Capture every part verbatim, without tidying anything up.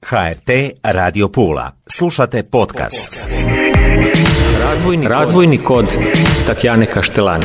H R T Radio Pula. Slušate podcast. Razvojni, razvojni kod Tatjane Kaštelani.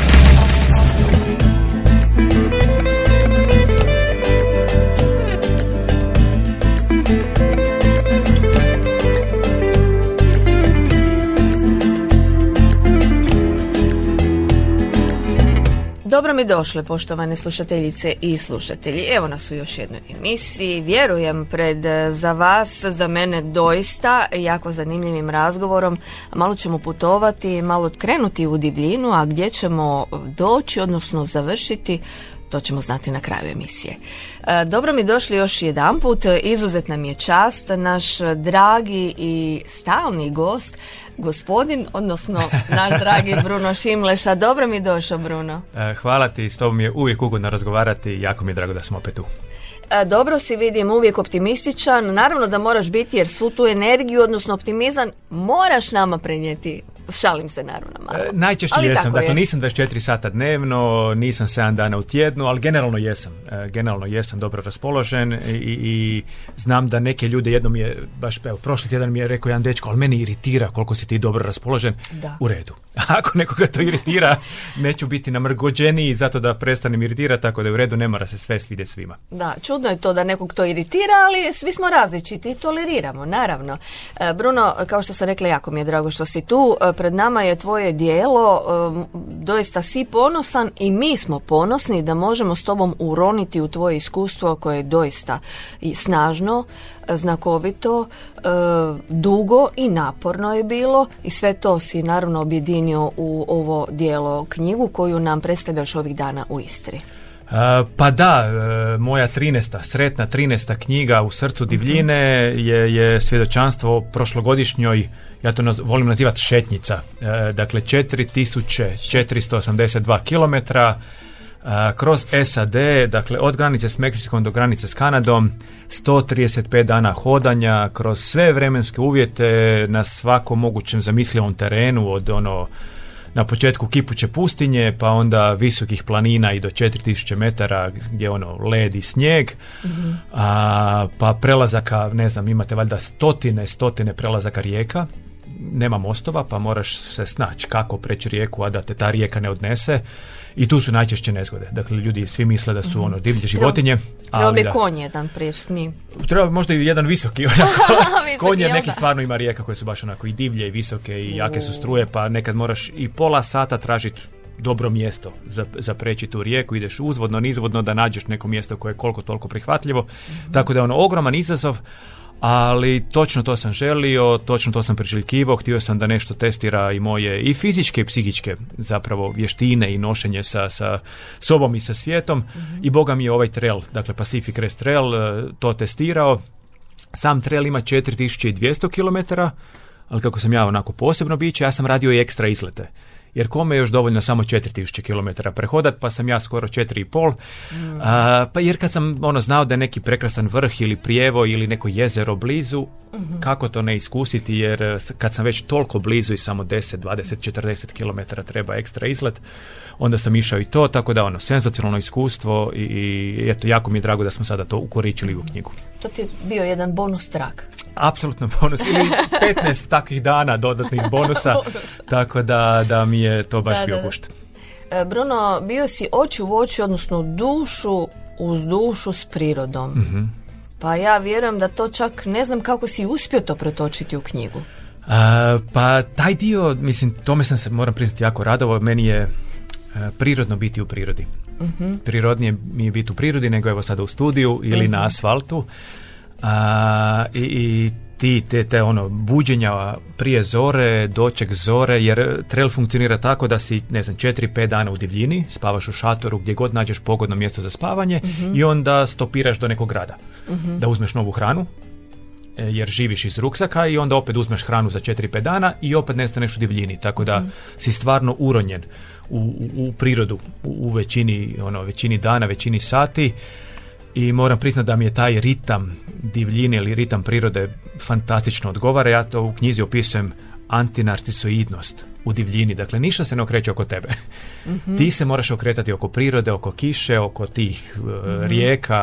Dobro mi došle, poštovane slušateljice i slušatelji. Evo nas u još jednoj emisiji. Vjerujem pred za vas, za mene doista jako zanimljivim razgovorom. Malo ćemo putovati, malo krenuti u divljinu, a gdje ćemo doći, odnosno završiti, to ćemo znati na kraju emisije. Dobro mi došli još jedanput. Izuzetna mi je čast, naš dragi i stalni gost, gospodin, odnosno naš dragi Bruno Šimleša. Dobro mi došao, Bruno. Hvala ti, s tobom je uvijek ugodno razgovarati i jako mi je drago da smo opet tu. Dobro si, vidim, uvijek optimističan. Naravno da moraš biti, jer svu tu energiju, odnosno optimizam, moraš nama prenijeti. Šalim se, naravno, malo. E, najčešće ali jesam, dakle je. Nisam dvadeset četiri sata dnevno, nisam sedam dana u tjednu, ali generalno jesam. E, generalno jesam dobro raspoložen i, i znam da neke ljude, jednom je, baš evo, prošli tjedan mi je rekao jedan dečko, ali meni iritira koliko si ti dobro raspoložen. Da. U redu. Ako nekoga to iritira, neću biti namrgođeniji zato da prestanem iritirati, tako da je u redu, ne mora se sve svidjeti svima. Da, čudno je to da nekog to iritira, ali svi smo različiti i toleriramo, naravno. E, Bruno, kao što sam rekla, jako mi je drago što si tu. Pred nama je tvoje djelo, doista si ponosan i mi smo ponosni da možemo s tobom uroniti u tvoje iskustvo koje je doista i snažno, znakovito, dugo i naporno je bilo i sve to si naravno objedinio u ovo djelo, knjigu koju nam predstavljaš ovih dana u Istri. Uh, pa da, uh, moja trinaesta, sretna trinaesta knjiga U srcu divljine je, je svjedočanstvo o prošlogodišnjoj, ja to naz, volim nazivati šetnjica, uh, dakle četiri tisuće četiristo osamdeset dva kilometra uh, kroz S A D, dakle od granice s Meksikom do granice s Kanadom, sto trideset pet dana hodanja kroz sve vremenske uvjete na svakom mogućem zamislivom terenu, od ono na početku kipuće pustinje, pa onda visokih planina i do četiri tisuće metara gdje ono led i snijeg, mm-hmm. a, pa prelazaka, ne znam, imate valjda stotine, stotine prelazaka rijeka, nema mostova, pa moraš se snaći kako preći rijeku, a da te ta rijeka ne odnese. I tu su najčešće nezgode. Dakle, ljudi svi misle da su ono divlje životinje. Treba bi konj jedan prijeći s njim. Treba možda i jedan visoki. Onako. Konj je neki stvarno ima rijeka koje su baš onako i divlje i visoke i jake su struje, pa nekad moraš i pola sata tražiti dobro mjesto za, za preći tu rijeku. Ideš uzvodno, nizvodno da nađeš neko mjesto koje je koliko toliko prihvatljivo. Mm-hmm. Tako da je ono ogroman izazov. Ali točno to sam želio, točno to sam priželjkivao, htio sam da nešto testira i moje i fizičke i psihičke zapravo vještine i nošenje sa, sa sobom i sa svijetom, mm-hmm. i Boga mi je ovaj trail, dakle Pacific Crest Trail, to testirao. Sam trail ima četiri tisuće dvjesto kilometara, ali kako sam ja onako posebno biće, ja sam radio i ekstra izlete. Jer kome je još dovoljno samo četiri tisuće kilometara prehodat, pa sam ja skoro četiri i pol. Mm. A, pa jer kad sam ono znao da je neki prekrasan vrh ili prijevo ili neko jezero blizu, mm-hmm. kako to ne iskusiti, jer kad sam već toliko blizu i samo deset, dvadeset, četrdeset kilometara treba ekstra izlet, onda sam išao i to, tako da ono, senzacionalno iskustvo i, i eto, jako mi je drago da smo sada to ukoričili u knjigu. To ti je bio jedan bonus trak. Apsolutno bonus, ili petnaest takvih dana dodatnih bonusa, tako da, da mi je to baš da, bio pušten. Bruno, bio si oči u oči, odnosno dušu uz dušu s prirodom. Mm-hmm. Pa ja vjerujem da to čak ne znam kako si uspio to pretočiti u knjigu. Uh, pa taj dio, mislim, tome sam se, moram priznati, jako radovao. Meni je uh, prirodno biti u prirodi. Mm-hmm. Prirodnije mi je biti u prirodi nego evo sada u studiju ili mm-hmm. na asfaltu. Uh, i, i ti te, te ono buđenja prije zore, doček zore, jer trail funkcionira tako da si, ne znam, četiri pet dana u divljini, spavaš u šatoru gdje god nađeš pogodno mjesto za spavanje, mm-hmm. i onda stopiraš do nekog grada, mm-hmm. da uzmeš novu hranu, jer živiš iz ruksaka, i onda opet uzmeš hranu za četiri pet dana i opet nestaneš u divljini, tako da mm-hmm. si stvarno uronjen u, u, u prirodu u, u većini, ono, većini dana, većini sati. I moram priznati da mi je taj ritam divljine ili ritam prirode fantastično odgovara. Ja to u knjizi opisujem antinarcisoidnost u divljini. Dakle, ništa se ne okreće oko tebe. Mm-hmm. Ti se moraš okretati oko prirode, oko kiše, oko tih uh, mm-hmm. rijeka,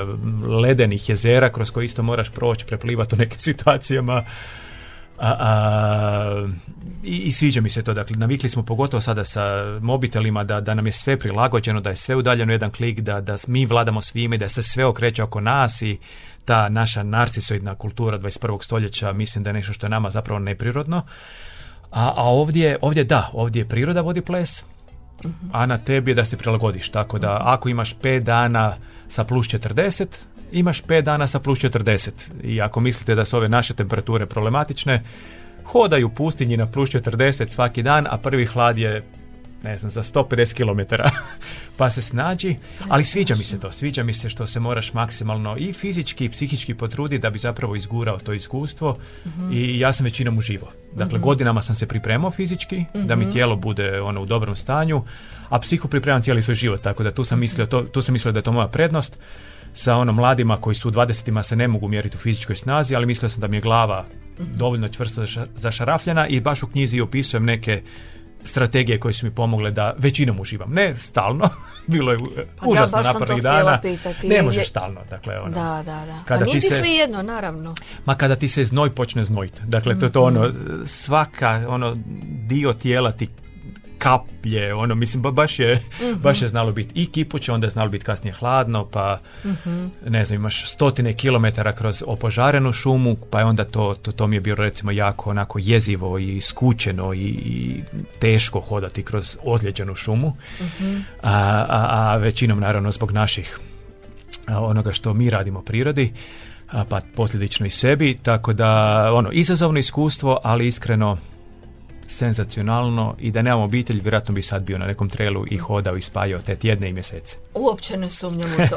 ledenih jezera kroz koje isto moraš proći, preplivati u nekim situacijama. A, a, i, i sviđa mi se to. Dakle, navikli smo pogotovo sada sa mobitelima da, da nam je sve prilagođeno, da je sve udaljeno jedan klik, da, da mi vladamo svime, da se sve okreće oko nas i ta naša narcisoidna kultura dvadeset prvog stoljeća mislim da je nešto što je nama zapravo neprirodno. A, a ovdje, ovdje da, ovdje priroda vodi ples, uh-huh. a na tebi je da se prilagodiš. Tako da ako imaš pet dana sa plus četrdeset, imaš pet dana sa plus četrdeset. I ako mislite da su ove naše temperature problematične, hodaj u pustinji na plus četrdeset svaki dan, a prvi hlad je, ne znam, za sto pedeset kilometara. Pa se snađi, ali sviđa mi se to. Sviđa mi se što se moraš maksimalno i fizički i psihički potruditi da bi zapravo izgurao to iskustvo. Mm-hmm. I ja sam većinom uživo. Dakle, mm-hmm. godinama sam se pripremao fizički, mm-hmm. da mi tijelo bude ono u dobrom stanju, a psihu pripremam cijeli svoj život. Tako da tu sam mislio, to, tu sam mislio da je to moja prednost. Sa ono mladima koji su u dvadesetima se ne mogu mjeriti u fizičkoj snazi, ali mislio sam da mi je glava mm-hmm. dovoljno čvrsto zašarafljena i baš u knjizi opisujem neke strategije koje su mi pomogle da većinom uživam. Ne stalno, bilo je pa užasno da, napornih dana. Ne možeš je... stalno. Dakle, ono, da, da, da. Kada nije ti se... sve jedno, naravno. Ma kada ti se znoj počne znojiti. Dakle, mm-hmm. to je to ono, svaka ono dio tijela ti kaplje, ono, mislim, ba, baš je mm-hmm. baš je znalo biti i kipuće, onda je znalo biti kasnije hladno, pa mm-hmm. ne znam, imaš stotine kilometara kroz opožarenu šumu, pa je onda to, to, to mi je bilo recimo jako onako jezivo i skučeno i, i teško hodati kroz ozlijeđenu šumu, mm-hmm. a, a, a većinom naravno zbog naših a, onoga što mi radimo prirodi, a, pa posljedično i sebi, tako da ono, izazovno iskustvo, ali iskreno senzacionalno i da nemam obitelj, vjerojatno bi sad bio na nekom trailu i hodao i spajao te tjedne i mjesece. Uopće ne sumnjam u to.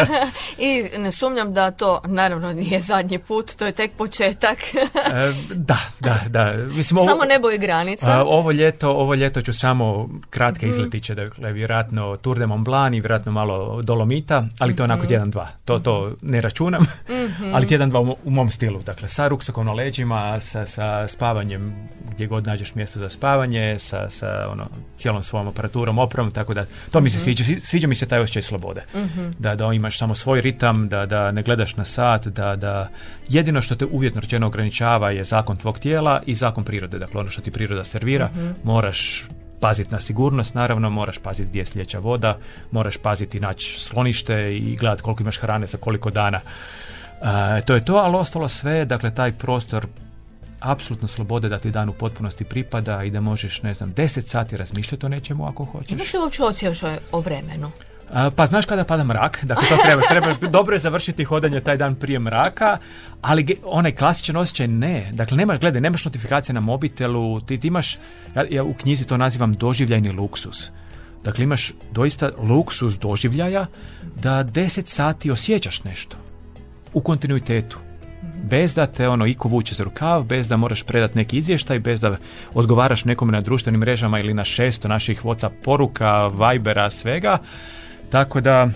I ne sumnjam da to naravno nije zadnji put, to je tek početak. e, da, da, da. Mislim, ovo, samo nebo i granica. A, ovo, ljeto, ovo ljeto ću samo kratke mm-hmm. izletiće, dakle, vjerojatno Tour de Mont Blanc i vjerojatno malo Dolomita, ali to je onako tjedan dva. To, to ne računam, mm-hmm. ali tjedan dva u, u mom stilu. Dakle, sa ruksakom na leđima, sa, sa spavanjem gdje god nađeš mjesto za spavanje, sa, sa ono, cijelom svojom aparaturom, opremom, tako da to mi se sviđa, sviđa mi se taj osjećaj slobode. Mm-hmm. Da, da imaš samo svoj ritam, da, da ne gledaš na sat, da, da jedino što te uvjetno rečeno ograničava je zakon tvog tijela i zakon prirode. Dakle, ono što ti priroda servira, mm-hmm. moraš paziti na sigurnost, naravno, moraš paziti gdje je sljedeća voda, moraš paziti naći sklonište i gledati koliko imaš hrane za koliko dana. Uh, to je to, ali ostalo sve, dakle, taj prostor apsolutno slobode da ti dan u potpunosti pripada i da možeš, ne znam, deset sati razmišljati o nečemu ako hoćeš. Imaš li uopće osjećaj o vremenu? A, pa znaš kada pada mrak, dakle to treba, treba dobro je završiti hodanje taj dan prije mraka, ali ge, onaj klasičan osjećaj ne. Dakle, nemaš, gledaj, nemaš notifikacije na mobitelu, ti, ti imaš, ja, ja u knjizi to nazivam doživljajni luksus. Dakle, imaš doista luksus doživljaja da deset sati osjećaš nešto u kontinuitetu. Bez da te ono iko vuče za rukav, bez da moraš predati neki izvještaj, bez da odgovaraš nekome na društvenim mrežama ili na šesto naših WhatsApp poruka, Vibera, svega. Tako da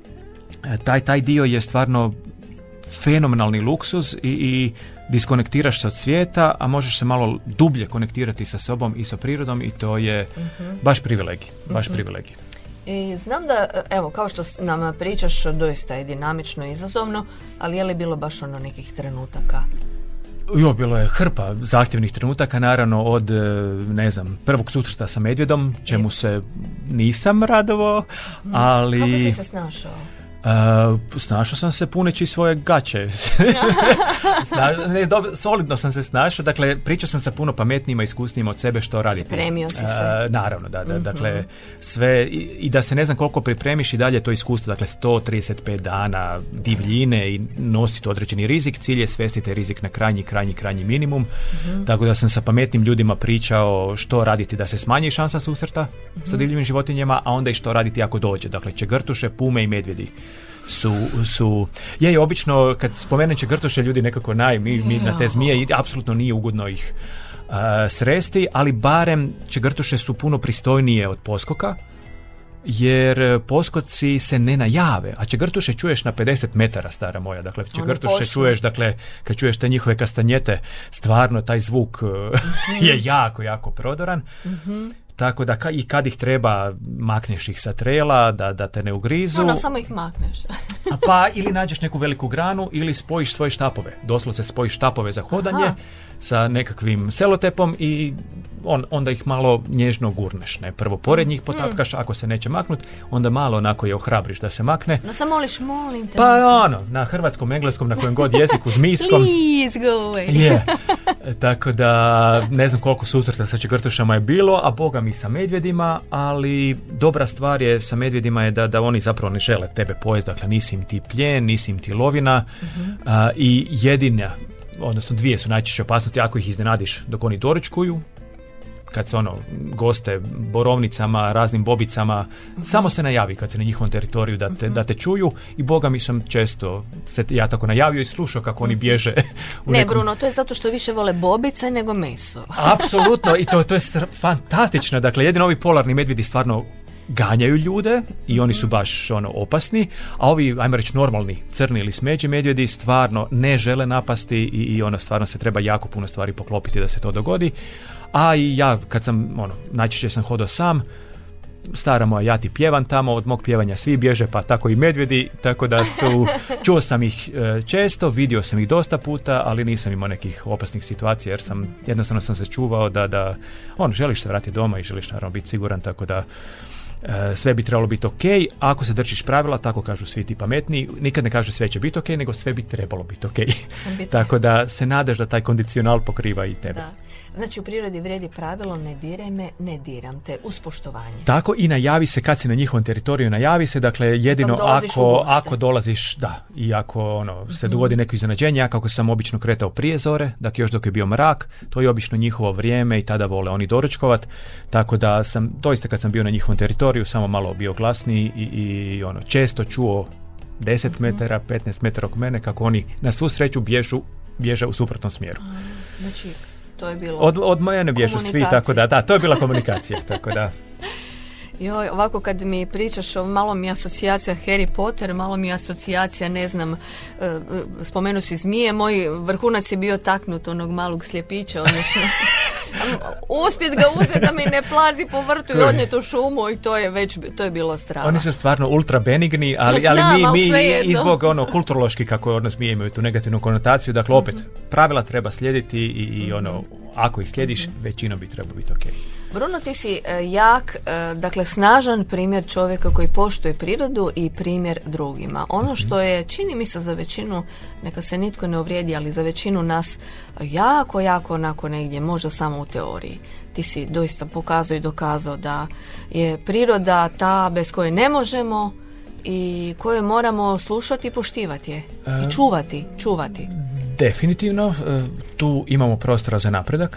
taj, taj dio je stvarno fenomenalni luksuz i, i diskonektiraš se od svijeta, a možeš se malo dublje konektirati sa sobom i sa prirodom i to je uh-huh. baš privilegij, baš uh-huh. privilegij. I znam da, evo, kao što nam pričaš, doista je dinamično i izazovno, ali je li bilo baš ono nekih trenutaka? Jo, bilo je hrpa zahtjevnih trenutaka, naravno od, ne znam, prvog susreta sa medvjedom, čemu se nisam radovao, ali... Kako si se snašao? Uh, snašao sam se puneći svoje gaće. Sna, ne, do, solidno sam se snašao, dakle pričao sam sa puno pametnijima, iskusnijima od sebe što raditi. Pripremio si se. Uh, naravno, da, da mm-hmm. dakle sve i, i da se ne znam koliko pripremiš i dalje to iskustvo, dakle sto trideset pet dana divljine i nositi određeni rizik, cilj je svesti taj rizik na krajnji, krajnji, krajnji minimum, mm-hmm. tako da sam sa pametnim ljudima pričao što raditi da se smanji šansa susreta mm-hmm. sa divljim životinjama, a onda i što raditi ako dođe, dakle čegrtuše, pume i medvjedi. Su, su, je i obično kad spomenem čegrtuše ljudi nekako naj, mi, mi na te zmije i apsolutno nije ugodno ih uh, sresti, ali barem čegrtuše su puno pristojnije od poskoka jer poskoci se ne najave, a čegrtuše čuješ na pedeset metara, stara moja. Dakle, čegrtuše čuješ, dakle, kad čuješ te njihove kastanjete, stvarno taj zvuk mm-hmm. je jako, jako prodoran. Mm-hmm. Tako da ka, i kad ih treba, makneš ih sa trela, da, da te ne ugrizu. Ono, samo ih makneš. Pa ili nađeš neku veliku granu ili spojiš svoje štapove. Doslovce spojiš štapove za hodanje. Aha. Sa nekakvim selotepom i on, onda ih malo nježno gurneš. Ne? Prvo pored njih potapkaš, mm. ako se neće maknut, onda malo onako je ohrabriš da se makne. No samo moliš, molim te. Pa ono, na hrvatskom, engleskom, na kojem god jeziku, zmijskom. Please go away. Yeah. Tako da ne znam koliko susreta sa čegrtušama je bilo, a boga mi sa medvjedima, ali dobra stvar je sa medvjedima je da, da oni zapravo ne žele tebe pojesti, dakle nisi im ti plijen, nisi im ti lovina mm-hmm. a, i jedina, odnosno dvije su najčešće opasnosti ako ih iznenadiš dok oni doručkuju, kad se ono goste borovnicama, raznim bobicama, mm-hmm. samo se najavi kad se na njihovom teritoriju da te, mm-hmm. da te čuju i boga mi sam često se ja tako najavio i slušao kako oni bježe. U ne, nekom... Bruno, to je zato što više vole bobice nego meso. Apsolutno, i to, to je fantastično. Dakle, jedino ovi polarni medvjedi stvarno ganjaju ljude i oni su baš ono opasni, a ovi, ajmo reći, normalni crni ili smeđi medvjedi stvarno ne žele napasti i, i ono stvarno se treba jako puno stvari poklopiti da se to dogodi. A i ja kad sam, ono, najčešće sam hodao sam, stara moja, ja ti pjevam tamo, od mog pjevanja svi bježe, pa tako i medvjedi, tako da su, čuo sam ih e, često, vidio sam ih dosta puta, ali nisam imao nekih opasnih situacija, jer sam, jednostavno sam se čuvao da, da on, želiš se vratiti doma i želiš naravno biti siguran, tako da e, sve bi trebalo biti ok, ako se držiš pravila, tako kažu svi ti pametniji, nikad ne kažu sve će biti ok, nego sve bi trebalo biti ok. Tako da se nadaš da taj kondicional pokriva i tebe. Da. Znači u prirodi vrijedi pravilo ne diraj me, ne diram te, uz poštovanje. Tako i najavi se kad si na njihovom teritoriju, najavi se, dakle jedino ako, ako dolaziš, da, i ako ono, se dogodi neko iznenađenje, ja kako sam obično kretao prije zore, dakle još dok je bio mrak, to je obično njihovo vrijeme i tada vole oni doručkovat, tako da sam, doista kad sam bio na njihovom teritoriju, samo malo bio glasniji i, i ono, često čuo deset metara, petnaest metara oko mene, kako oni na svu sreću bježu, bježe u suprotnom smjeru. Znači, to je bilo od, od mene bježu svi, tako da, da, to je bila komunikacija, tako da. Joj, ovako kad mi pričaš, malo mi je asocijacija Harry Potter, malo mi je asocijacija, ne znam, uh, spomenu si zmije, moj vrhunac je bio taknut onog malog sljepića, odnosno uspjet ga uzeti da mi ne plazi po vrtu i odnijeti u šumu i to je već, to je bilo strava. Oni su stvarno ultra benigni, ali, znam, ali mi, mi i zbog ono, kulturološki kako ono zmije imaju tu negativnu konotaciju, dakle opet, pravila treba slijediti i, i ono, ako ih slijediš, većinom bi trebalo biti ok. Bruno, ti si uh, jak, uh, dakle snažan primjer čovjeka koji poštuje prirodu i primjer drugima. Ono što je, čini mi se za većinu, neka se nitko ne uvrijedi, ali za većinu nas jako, jako onako negdje, možda samo u teoriji. Ti si doista pokazao i dokazao da je priroda ta bez koje ne možemo i koje moramo slušati i poštivati je. I čuvati, čuvati. Definitivno, tu imamo prostora za napredak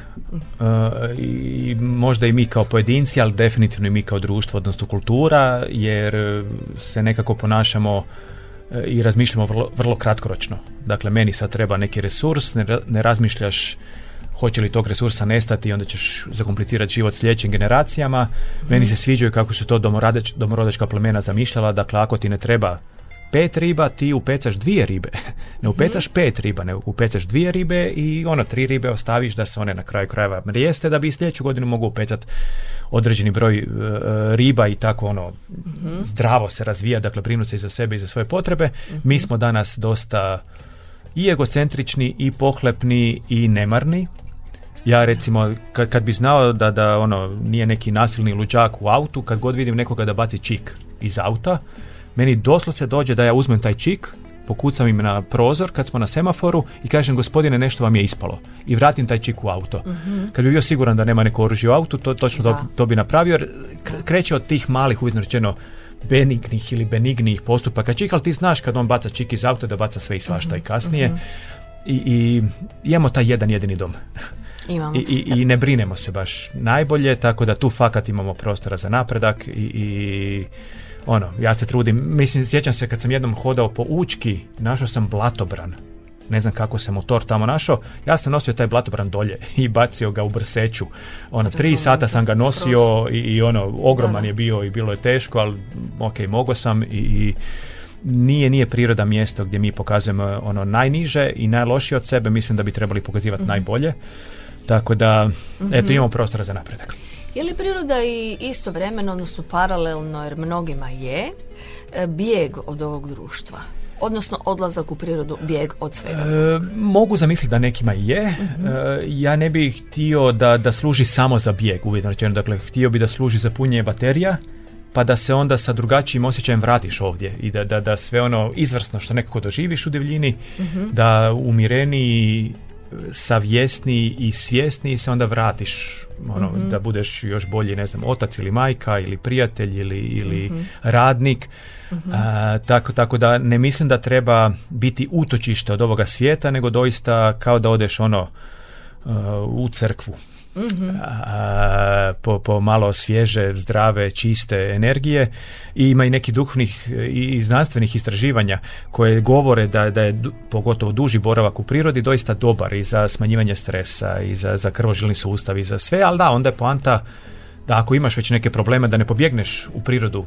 i možda i mi kao pojedinci, ali definitivno i mi kao društvo, odnosno kultura, jer se nekako ponašamo i razmišljamo vrlo, vrlo kratkoročno. Dakle, meni sad treba neki resurs, ne, ne razmišljaš hoće li tog resursa nestati i onda ćeš zakomplicirati život sljedećim generacijama. Mm. Meni se sviđaju kako su to domorodač, domorodačka plemena zamišljala, dakle ako ti ne treba pet riba, ti upecaš dvije ribe. Ne upecaš pet riba, ne upecaš dvije ribe i ono, tri ribe ostaviš da se one na kraju krajeva mrijeste da bi sljedeću godinu mogu upecati određeni broj uh, riba i tako ono mm-hmm. zdravo se razvija, dakle brinu se i za sebe i za svoje potrebe. Mm-hmm. Mi smo danas dosta i egocentrični i pohlepni i nemarni. Ja recimo, kad, kad bi znao da, da ono nije neki nasilni luđak u autu, kad god vidim nekoga da baci čik iz auta, meni doslovce dođe da ja uzmem taj čik, pokucam im na prozor kad smo na semaforu i kažem gospodine nešto vam je ispalo i vratim taj čik u auto. Mm-hmm. Kad bi bio siguran da nema neko oružje u autu, to, točno to, to bi napravio jer kreće od tih malih, uvjetno rečeno, benignih ili benignijih postupaka čik, ali ti znaš kad on baca čik iz auta da baca sve i svašta mm-hmm. i kasnije. Mm-hmm. I, i imamo taj jedan jedini dom. I, i, i ne brinemo se baš najbolje, tako da tu fakat imamo prostora za napredak i, i ono, ja se trudim, mislim, sjećam se kad sam jednom hodao po Učki, našao sam blatobran ne znam kako se motor tamo našao, ja sam nosio taj blatobran dolje i bacio ga u Brseću. Ono, tri sata sam ga nosio i, i ono, ogroman da, da. je bio i bilo je teško, ali ok, mogao sam i, i nije, nije priroda mjesto gdje mi pokazujemo ono najniže i najlošije od sebe, mislim da bi trebali pokazivati mm-hmm. najbolje. Tako da, mm-hmm. eto, imamo prostora za napredak. Je li priroda i istovremeno, odnosno paralelno, jer mnogima je, bijeg od ovog društva? Odnosno odlazak u prirodu, bijeg od svega. E, mogu zamisliti da nekima je. Mm-hmm. E, ja ne bih htio da, da služi samo za bijeg, uvjetno rečeno. Dakle, htio bi da služi za punjenje baterija, pa da se onda sa drugačijim osjećajem vratiš ovdje i da, da, da sve ono izvrsno što nekako doživiš u divljini, mm-hmm. da umireni, savjesni i svjesni se onda vratiš, ono, mm-hmm. da budeš još bolji, ne znam, otac ili majka ili prijatelj ili, ili mm-hmm. radnik. Mm-hmm. A, tako, tako da ne mislim da treba biti utočište od ovoga svijeta, nego doista kao da odeš ono uh, u crkvu. Mm-hmm. A, po, po malo svježe, zdrave, čiste energije i ima i nekih duhovnih i, i znanstvenih istraživanja koje govore da, da je du, pogotovo duži boravak u prirodi doista dobar i za smanjivanje stresa i za, za krvožilni sustav i za sve, ali da, onda je poanta da ako imaš već neke probleme da ne pobjegneš u prirodu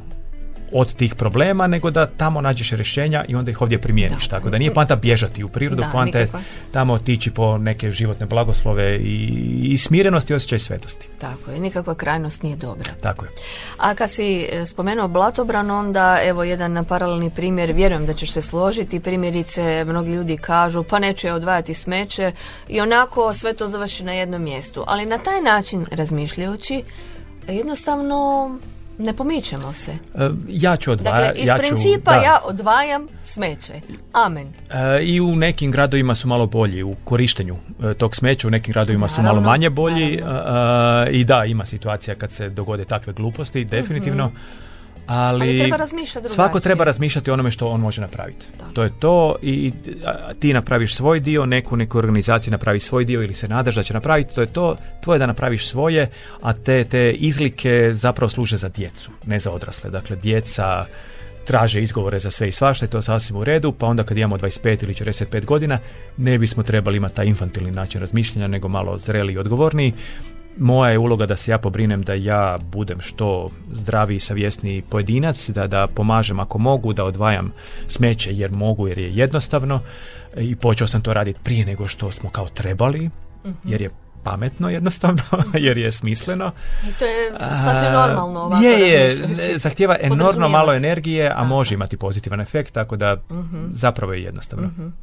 od tih problema, nego da tamo nađeš rješenja i onda ih ovdje primijeniš. Da. Tako da nije poanta bježati u prirodu, poanta je tamo otići po neke životne blagoslove i, i smirenost i osjećaj svetosti. Tako je, nikakva krajnost nije dobra. Tako je. A kad si spomenuo blatobran, onda evo jedan paralelni primjer, vjerujem da ćeš se složiti, primjerice mnogi ljudi kažu pa neću ja odvajati smeće i onako sve to završi na jednom mjestu. Ali na taj način razmišljajući, jednostavno ne pomičemo se. Uh, ja ću odvajati. Dakle, iz ja principa ću, da. ja odvajam smeće. Amen. Uh, I u nekim gradovima su malo bolji u korištenju uh, tog smeća, u nekim gradovima naravno, su malo manje bolji. Uh, uh, I da, ima situacija kad se dogode takve gluposti, definitivno. Mm-hmm. Ali, Ali treba razmišljati drugačije. Svako treba razmišljati o onome što on može napraviti. Da. To je to i a, ti napraviš svoj dio, neku, neku organizaciju napravi svoj dio ili se nadaš da će napraviti, to je to. Tvoje da napraviš svoje, a te, te izlike zapravo služe za djecu, ne za odrasle. Dakle, djeca traže izgovore za sve i svašta i to sasvim u redu, pa onda kad imamo dvadeset pet ili četrdeset pet godina ne bismo trebali imati taj infantilni način razmišljanja, nego malo zreliji i odgovorniji. Moja je uloga da se ja pobrinem da ja budem što zdraviji i savjesniji pojedinac, da, da pomažem ako mogu, da odvajam smeće jer mogu, jer je jednostavno i počeo sam to raditi prije nego što smo kao trebali, mm-hmm. jer je pametno jednostavno, jer je smisleno. I to je sasvim normalno ovako. Je, je, zahtjeva enormno malo energije, a Aha. može imati pozitivan efekt, tako da mm-hmm. zapravo je jednostavno. Mm-hmm.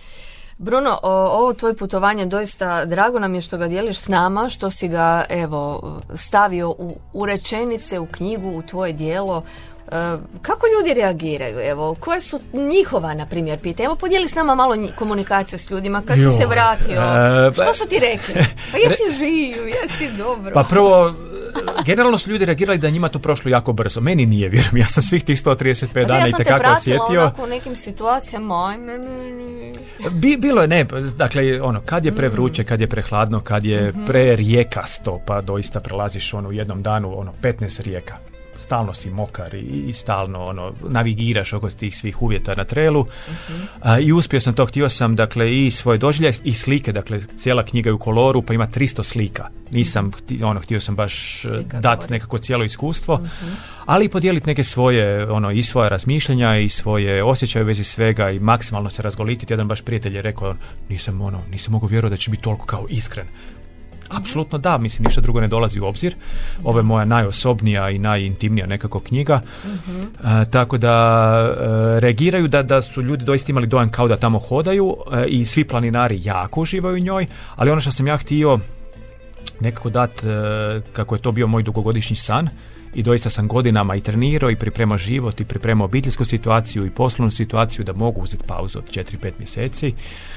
Bruno, o, ovo tvoje putovanje doista drago nam je što ga dijeliš s nama, što si ga evo stavio u, u rečenice, u knjigu, u tvoje djelo. E, kako ljudi reagiraju? Evo, koje su njihova, na primjer, pita? Evo, podijeli s nama malo nji, komunikaciju s ljudima kad jo, si se vratio. E, što su ti rekli? Pa jesi živ, jesi dobro. Pa prvo, generalno su ljudi reagirali da njima to prošlo jako brzo. Meni nije, vjerujem, ja sam svih tih sto trideset pet dana i tekako osjetio. Ja sam te pratila onako u nekim situacijama, ajme, meni. Bi, bilo je, ne, dakle, ono, kad je prevruće, kad je prehladno, kad je mm-hmm. prerijekasto, pa doista prelaziš ono u jednom danu, ono, petnaest rijeka. Stalno si mokar i, i stalno ono, navigiraš oko tih svih uvjeta na trailu. Mm-hmm. A, i uspio sam to, htio sam dakle i svoje doživljaje i slike, dakle cijela knjiga je u koloru pa ima tristo slika. Nisam, hti, ono, htio sam baš dati nekako cijelo iskustvo, mm-hmm. ali i podijeliti neke svoje, ono, i svoje razmišljenja i svoje osjećaje u vezi svega i maksimalno se razgolititi. Jedan baš prijatelj je rekao, nisam, ono, nisam mogao vjerovati da će biti toliko kao iskren. Apsolutno da, mislim, ništa drugo ne dolazi u obzir. Ovo je moja najosobnija i najintimnija nekako knjiga. Uh-huh. Uh, tako da uh, reagiraju da, da su ljudi doista imali dojam kao da tamo hodaju uh, i svi planinari jako uživaju u njoj, ali ono što sam ja htio nekako dati, uh, kako je to bio moj dugogodišnji san, i doista sam godinama i trenirao i pripremao život i pripremao obiteljsku situaciju i poslovnu situaciju da mogu uzeti pauzu od četiri pet mjeseci.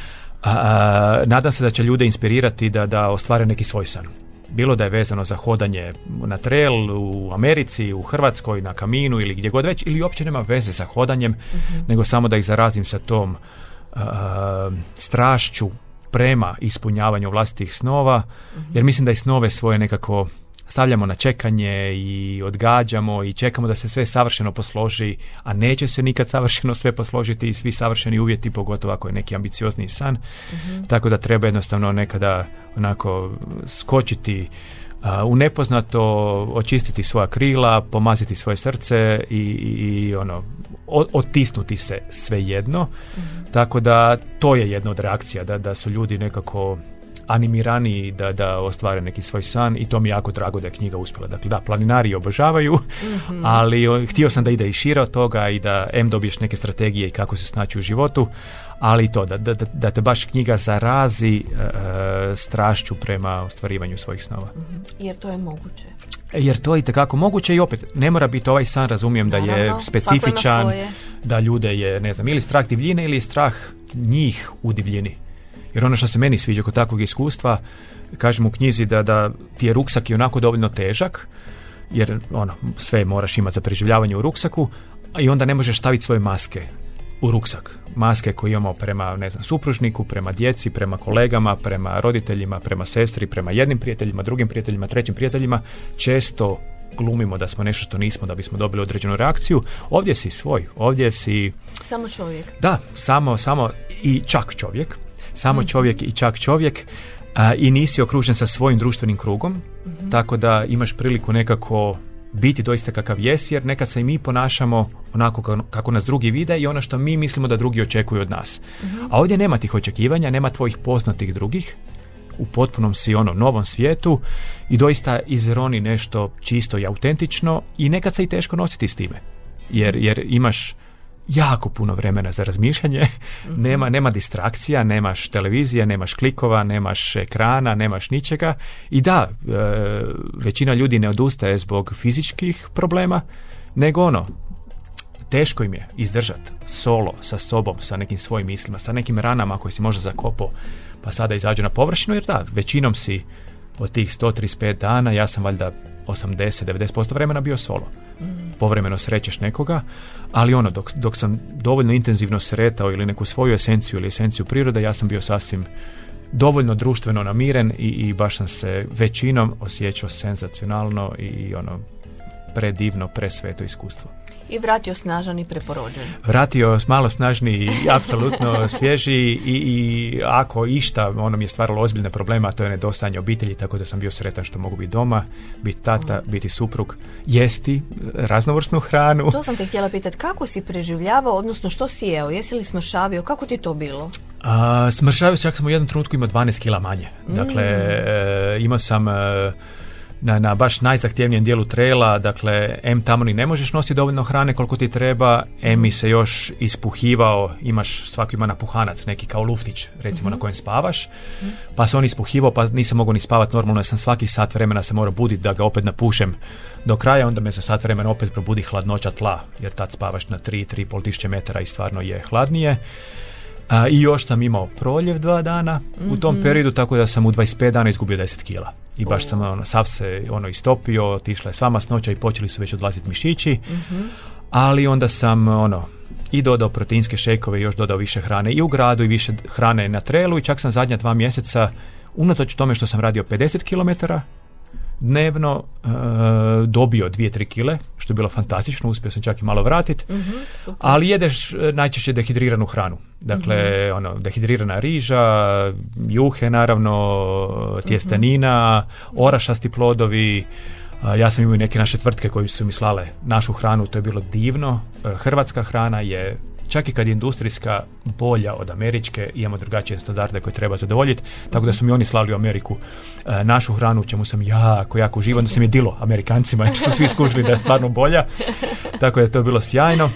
A, nadam se da će ljude inspirirati da, da ostvare neki svoj san. Bilo da je vezano za hodanje na trail u Americi, u Hrvatskoj, na kaminu ili gdje god već, ili uopće nema veze sa hodanjem, mm-hmm. nego samo da ih zarazim sa tom a, strašću prema ispunjavanju vlastitih snova, mm-hmm. jer mislim da i snove svoje nekako stavljamo na čekanje i odgađamo i čekamo da se sve savršeno posloži, a neće se nikad savršeno sve posložiti i svi savršeni uvjeti, pogotovo ako je neki ambiciozni san. Mm-hmm. Tako da treba jednostavno nekada onako skočiti uh, u nepoznato, očistiti svoja krila, pomaziti svoje srce i, i, i ono, otisnuti se svejedno. Mm-hmm. Tako da to je jedna od reakcija, da, da su ljudi nekako animirani da, da ostvare neki svoj san i to mi je jako drago da je knjiga uspjela. Dakle, da, planinari obožavaju, mm-hmm. ali o, htio sam da ide i šire od toga i da em dobiješ neke strategije i kako se snaći u životu, ali i to, da, da, da te baš knjiga zarazi e, strašću prema ostvarivanju svojih snova. Mm-hmm. Jer to je moguće. Jer to je itekako moguće i opet, ne mora biti ovaj san, razumijem da Naravno, je specifičan, da ljude je, ne znam, ili strah divljine ili je strah njih u divljini. Jer ono što se meni sviđa kod takvog iskustva, kažem u knjizi da, da ti je ruksak i onako dovoljno težak, jer ono, sve moraš imati za preživljavanje u ruksaku, i onda ne možeš staviti svoje maske u ruksak. Maske koje imamo prema, ne znam, supružniku, prema djeci, prema kolegama, prema roditeljima, prema sestri, prema jednim prijateljima, drugim prijateljima, trećim prijateljima, često glumimo da smo nešto što nismo da bismo dobili određenu reakciju. Ovdje si svoj, ovdje si... Samo čovjek. Da, samo, samo i čak čovjek. Samo čovjek i čak čovjek a, i nisi okružen sa svojim društvenim krugom, mm-hmm. tako da imaš priliku nekako biti doista kakav jesi, jer nekad se i mi ponašamo onako kako, kako nas drugi vide i ono što mi mislimo da drugi očekuju od nas. Mm-hmm. A ovdje nema tih očekivanja, nema tvojih poznatih drugih, u potpunom si ono novom svijetu i doista izroni nešto čisto i autentično i nekad se i teško nositi s time, jer, jer imaš jako puno vremena za razmišljanje, mm-hmm. nema, nema distrakcija, nemaš televizije, nemaš klikova, nemaš ekrana, nemaš ničega i da, e, većina ljudi ne odustaje zbog fizičkih problema, nego ono, teško im je izdržati solo sa sobom, sa nekim svojim mislima, sa nekim ranama koje si možda zakopao, pa sada izađu na površinu, jer da, većinom si od tih sto trideset pet dana, ja sam valjda osamdeset do devedeset posto vremena bio solo. Povremeno srećeš nekoga, ali ono, dok, dok sam dovoljno intenzivno sretao ili neku svoju esenciju ili esenciju prirode, ja sam bio sasvim dovoljno društveno namiren i, i baš sam se većinom osjećao senzacionalno i ono, predivno, presveto iskustvo. I vratio snažan i preporođen. Vratio malo snažniji i apsolutno svježiji i, i ako išta, ono mi je stvaralo ozbiljne probleme, a to je nedostajanje obitelji, tako da sam bio sretan što mogu biti doma, biti tata, mm. biti suprug, jesti raznovrsnu hranu. To sam te htjela pitati, kako si preživljavao, odnosno što si jeo, jesi li smršavio, kako ti to bilo? A, smršavio, čak sam u jednom trenutku imao dvanaest kila manje. Dakle, mm. e, imao sam... E, Na, na baš najzahtjevnijem dijelu traila, dakle, em tamo ni ne možeš nositi dovoljno hrane koliko ti treba, em mi se još ispuhivao, imaš, svaki ima napuhanac, neki kao luftić, recimo, mm-hmm. na kojem spavaš, mm-hmm. pa se on ispuhivao, pa nisam mogao ni spavati normalno, ja sam svaki sat vremena se morao buditi da ga opet napušem do kraja, onda me za sat vremena opet probudi hladnoća tla, jer tad spavaš na tri do tri i pol tisuće metara i stvarno je hladnije. A, i još sam imao proljev dva dana mm-hmm. u tom periodu, tako da sam u dvadeset pet dana izgubio deset kila. I baš sam ono, sav se ono istopio, otišla je sva masnoća i počeli su već odlaziti mišići, mm-hmm. ali onda sam ono i dodao proteinske šejkove i još dodao više hrane i u gradu i više hrane na trailu i čak sam zadnja dva mjeseca, unatoč tome što sam radio pedeset kilometara dnevno, e, dobio dvije do tri kile, što je bilo fantastično, uspio sam čak i malo vratiti, mm-hmm, ali jedeš najčešće dehidriranu hranu. Dakle, mm-hmm. ono, dehidrirana riža, juhe naravno, tjestenina, mm-hmm. orašasti plodovi. Ja sam imao i neke naše tvrtke koje su mi slale našu hranu, to je bilo divno. Hrvatska hrana je, čak i kad je industrijska, bolja od američke, imamo drugačije standarde koje treba zadovoljiti, tako da su mi oni slali u Ameriku e, našu hranu, u čemu sam jako, jako uživan, da sam je dilo Amerikancima, jer su svi skužili da je stvarno bolja, tako da je to bilo sjajno.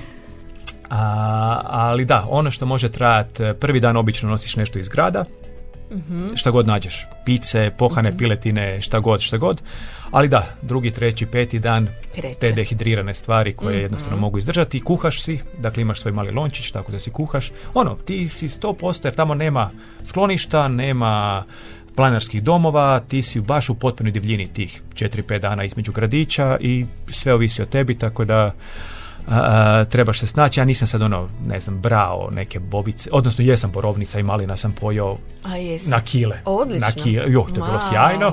A, ali da, ono što može trajati, prvi dan obično nosiš nešto iz grada, mm-hmm. šta god nađeš, pice, pohane, mm-hmm. piletine, šta god, šta god, ali da, drugi, treći, peti dan Kreće. te dehidrirane stvari koje mm-hmm. jednostavno mogu izdržati, kuhaš si, dakle imaš svoj mali lončić, tako da si kuhaš, ono, ti si sto posto, jer tamo nema skloništa, nema planinarskih domova, ti si baš u potpunoj divljini tih četiri do pet dana između gradića i sve ovisi o tebi, tako da A, a, trebaš se snaći. Ja nisam sad ono, ne znam, brao neke bobice, odnosno jesam borovnica i malina sam pojeo na kile. Odlično. Na kile. Jo, to je wow. bilo sjajno.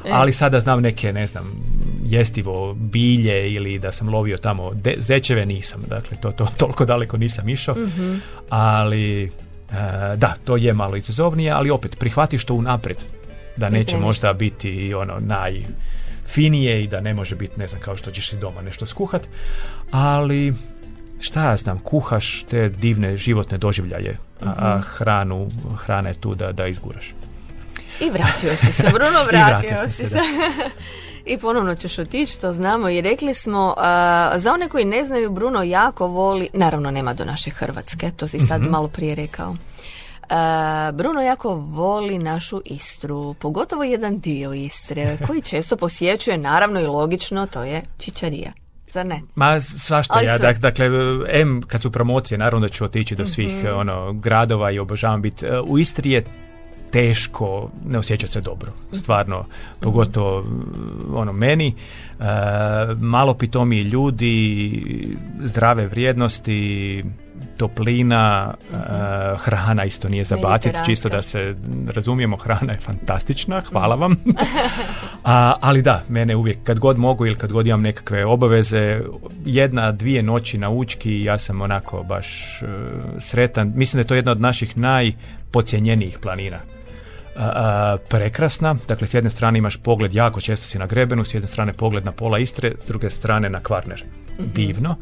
ali sada znam neke, ne znam, jestivo bilje ili da sam lovio tamo de- zečeve, nisam. Dakle, to, to toliko daleko nisam išao, mm-hmm. ali e, da, to je malo izazovnije, ali opet prihvatiš to unaprijed, da neće možda biti ono najfinije i da ne može biti, ne znam, kao što ćeš si doma nešto skuhat, ali šta ja znam, kuhaš te divne životne doživljaje, a, a hranu, hrana je tu da, da izguraš. I vratio si se, Bruno, vratio, vratio si se. se. I ponovno ćeš otići, to znamo i rekli smo, uh, za one koji ne znaju, Bruno jako voli, naravno nema do naše Hrvatske, to si sad mm-hmm. malo prije rekao. Uh, Bruno jako voli našu Istru, pogotovo jedan dio Istre koji često posjećuje, naravno i logično, to je Čičarija. Zar ne? Ma svašta ja, dak, dakle, em kad su promocije, naravno da ću otići do svih mm-hmm. ono, gradova i obožavam biti. U Istri je teško ne osjećati se dobro, stvarno, mm-hmm. pogotovo ono meni, e, malo pitomiji ljudi, zdrave vrijednosti, toplina, mm-hmm. uh, hrana isto nije za baciti, čisto da se razumijemo, hrana je fantastična, hvala vam. A, ali da, mene uvijek kad god mogu ili kad god imam nekakve obaveze, jedna, dvije noći na Učki, ja sam onako baš uh, sretan. Mislim da je to jedna od naših najpocijenjenijih planina. Uh, uh, prekrasna, dakle s jedne strane imaš pogled, jako često si na Grebenu, s jedne strane pogled na pola Istre, s druge strane na Kvarner. Mm-hmm. Divno.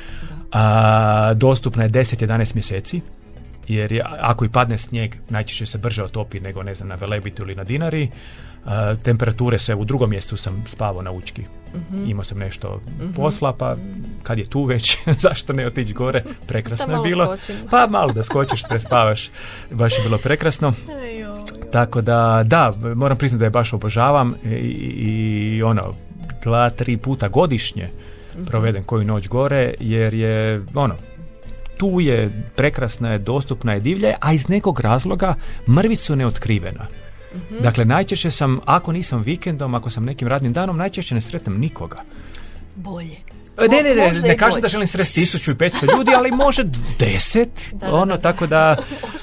A, dostupna je deset do jedanaest mjeseci, jer je, ako i padne snijeg, najčešće se brže otopi nego, ne znam, na Velebitu ili na Dinari. A, temperature su, u drugom mjestu sam spavao na Učki. Mm-hmm. Imao sam nešto mm-hmm. posla, pa kad je tu već, zašto ne otići gore? Prekrasno je bilo. Skočim. Pa malo da skočiš, prespavaš. Baš je bilo prekrasno. Tako da, da, moram priznati da je baš obožavam i, i, i ono, dva, tri puta godišnje provedem koju noć gore, jer je ono, tu je, prekrasna je, dostupna je, divlja je, a iz nekog razloga mrvicu neotkrivena. Mm-hmm. Dakle, najčešće sam, ako nisam vikendom, ako sam nekim radnim danom, najčešće ne sretnem nikoga. Bolje. Ne, ne, ne, ne kažem da želim sresti tisuću i petsto ljudi, ali može deset, da, ono, da, da. Tako da,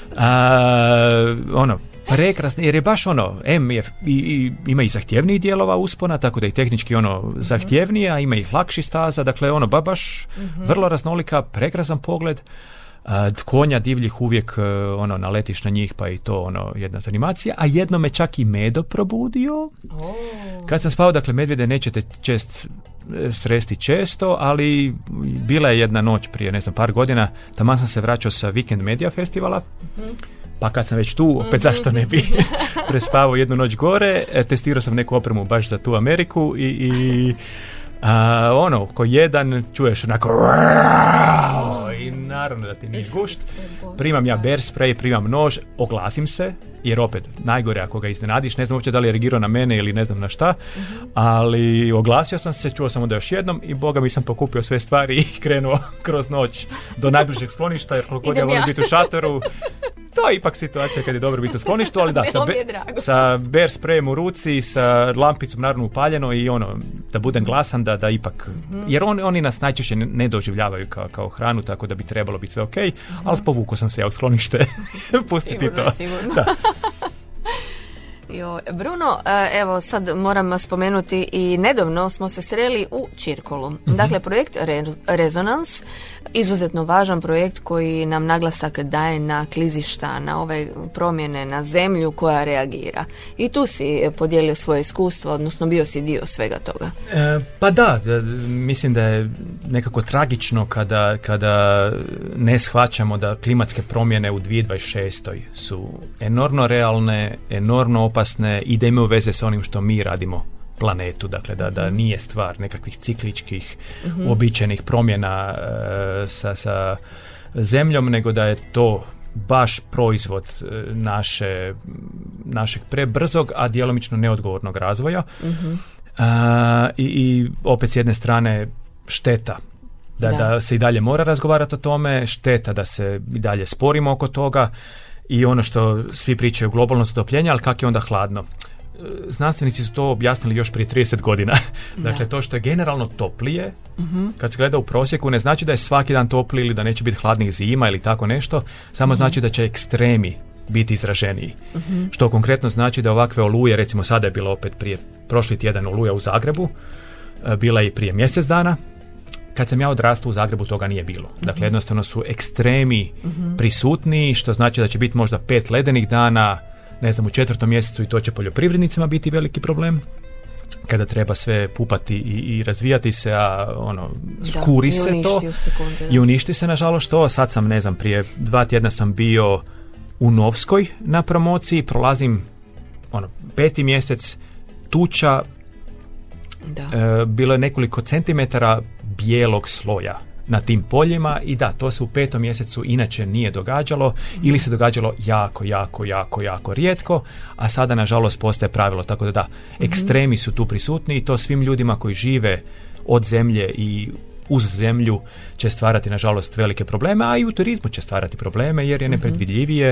a, ono, prekrasno, jer je baš ono, M je, i, i, ima i zahtjevnijih dijelova uspona, tako da je tehnički ono zahtjevnije, a ima i lakši staza, dakle ono, ba, baš mm-hmm. vrlo raznolika, prekrasan pogled, a, konja divljih uvijek ono, naletiš na njih, pa i to ono, jedna zanimacija, a jedno me čak i medo probudio. Oh. Kad sam spao, dakle, medvjede nećete čest sresti često, ali bila je jedna noć prije, ne znam, par godina, taman sam se vraćao sa Weekend Media festivala, mm-hmm. pa kad sam već tu, opet zašto ne bi prespavao jednu noć gore, testirao sam neku opremu baš za tu Ameriku i, i a, ono, ko jedan čuješ onako i naravno da ti nije gušt. Primam ja bear spray, primam nož, oglasim se, jer opet najgore ako ga iznenadiš, ne znam uopće da li je reagirao na mene ili ne znam na šta, ali oglasio sam se, čuo sam onda još jednom i boga mi sam pokupio sve stvari i krenuo kroz noć do najbližeg skloništa, jer koliko ja volim biti u šatoru, to je ipak situacija kad je dobro biti u skloništu, ali da, sa, be, sa bear sprayem u ruci, sa lampicom naravno upaljeno i ono, da budem glasan, da, da ipak, mm-hmm. jer on, oni nas najčešće ne doživljavaju kao, kao hranu, tako da bi trebalo biti sve ok, mm-hmm. ali povukao sam se ja u sklonište, pustiti sigurno, to. Sigurno. Da. Jo, Bruno, evo sad moram spomenuti i nedavno smo se sreli u Čirkolu. Mm-hmm. Dakle, projekt Re- Rezonans, izuzetno važan projekt koji nam naglasak daje na klizišta, na ove promjene na zemlju koja reagira. I tu si podijelio svoje iskustvo, odnosno bio si dio svega toga. E, pa da, mislim da je nekako tragično kada, kada ne shvaćamo da klimatske promjene u dvije tisuće dvadeset šestoj su enormno realne, enormno opasne i da imaju veze sa onim što mi radimo planetu, dakle da, da nije stvar nekakvih cikličkih mm-hmm. uobičajenih promjena e, sa, sa zemljom, nego da je to baš proizvod naše, našeg prebrzog, a djelomično neodgovornog razvoja. Mm-hmm. E, i, i opet s jedne strane šteta da, da. da se i dalje mora razgovarati o tome, šteta da se i dalje sporimo oko toga. I ono što svi pričaju, globalno zatopljenje, ali kako je onda hladno? Znanstvenici su to objasnili još prije trideset godina. Dakle, to što je generalno toplije, uh-huh. kad se gleda u prosjeku, ne znači da je svaki dan topliji ili da neće biti hladnih zima ili tako nešto, samo uh-huh. znači da će ekstremi biti izraženiji. Uh-huh. Što konkretno znači da ovakve oluje, recimo sada je bilo opet prije prošli tjedan oluja u Zagrebu, bila je i prije mjesec dana. Kad sam ja odrastao u Zagrebu toga nije bilo. Uh-huh. Dakle, jednostavno su ekstremi uh-huh. prisutni, što znači da će biti možda pet ledenih dana, ne znam, u četvrtom mjesecu i to će poljoprivrednicima biti veliki problem. Kada treba sve pupati i, i razvijati se, a ono, skuri da, se to sekunde, i uništi se, nažalost, to. Sad sam, ne znam, prije dva tjedna sam bio u Novskoj na promociji, prolazim ono, peti mjesec, tuča, da. E, bilo je nekoliko centimetara bijelog sloja na tim poljima i da, to se u petom mjesecu inače nije događalo ili se događalo jako, jako, jako, jako rijetko, a sada nažalost postaje pravilo, tako da da, mm-hmm. ekstremi su tu prisutni i to svim ljudima koji žive od zemlje i uz zemlju će stvarati nažalost velike probleme, a i u turizmu će stvarati probleme jer je nepredvidljivije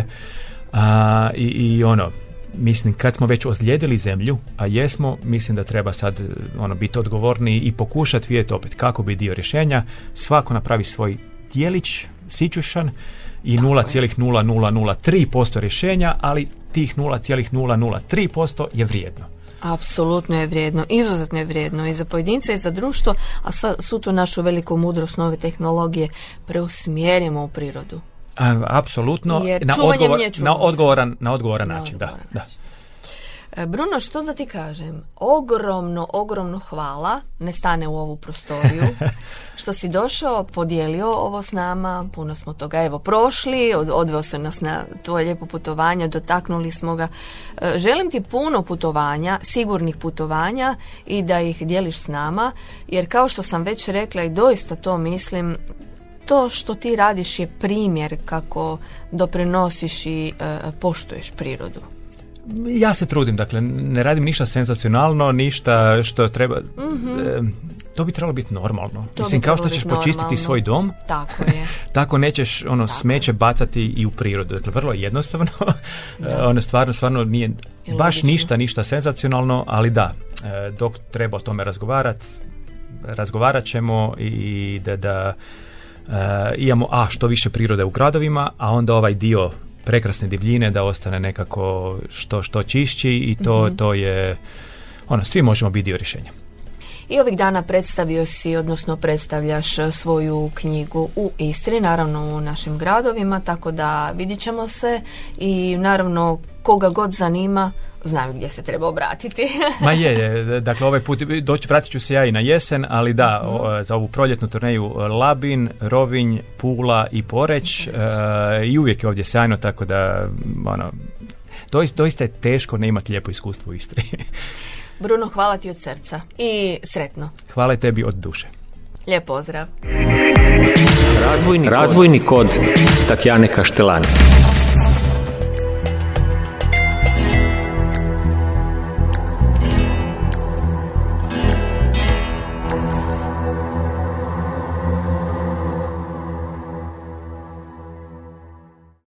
a, i, i ono, mislim, kad smo već ozlijedili zemlju, a jesmo, mislim da treba sad ono, biti odgovorni i pokušati vidjeti opet kako bi dio rješenja. Svako napravi svoj dijelić, sićušan i nula zarez nula nula nula tri posto rješenja, ali tih nula zarez nula nula tri posto je vrijedno. Apsolutno je vrijedno, izuzetno je vrijedno i za pojedince i za društvo, a svu tu našu veliku mudrost nove tehnologije preusmjerimo u prirodu. A, apsolutno, na, odgovor, na odgovoran, na odgovoran na način. Odgovoran da, način. Da. Bruno, što da ti kažem? Ogromno, ogromno hvala, ne stane u ovu prostoriju, što si došao, podijelio ovo s nama, puno smo toga evo prošli, od, odveo se nas na tvoje lijepo putovanje, dotaknuli smo ga. Želim ti puno putovanja, sigurnih putovanja i da ih dijeliš s nama, jer kao što sam već rekla i doista to mislim, to što ti radiš je primjer kako doprinosiš i e, poštuješ prirodu. Ja se trudim, dakle, ne radim ništa senzacionalno, ništa što treba, mm-hmm. e, to bi trebalo biti normalno. To Mislim, kao što ćeš normalno. Počistiti svoj dom, tako je. Tako nećeš ono tako smeće bacati i u prirodu. Dakle, vrlo jednostavno, ono stvarno, stvarno nije baš logično. ništa, ništa senzacionalno, ali da, e, dok treba o tome razgovarati, razgovarat ćemo i da, da Uh, imamo a što više prirode u gradovima, a onda ovaj dio prekrasne divljine da ostane nekako što, što čišći i to, mm-hmm. to je ono, svi možemo biti dio rješenja. I ovih dana predstavio si, odnosno predstavljaš svoju knjigu u Istri, naravno u našim gradovima, tako da vidit ćemo se i naravno koga god zanima, znaju gdje se treba obratiti. Ma je, je, dakle ovaj put doći, vratit ću se ja i na jesen, ali da, mm. o, za ovu proljetnu turneju Labin, Rovinj, Pula i Poreć, Poreć. E, i uvijek je ovdje sjajno, tako da ono, doista, doista je teško ne imati lijepo iskustvo u Istri. Bruno, hvala ti od srca i sretno. Hvala tebi od duše. Lijep pozdrav. Razvojni, Razvojni kod Tatjane Kaštelani.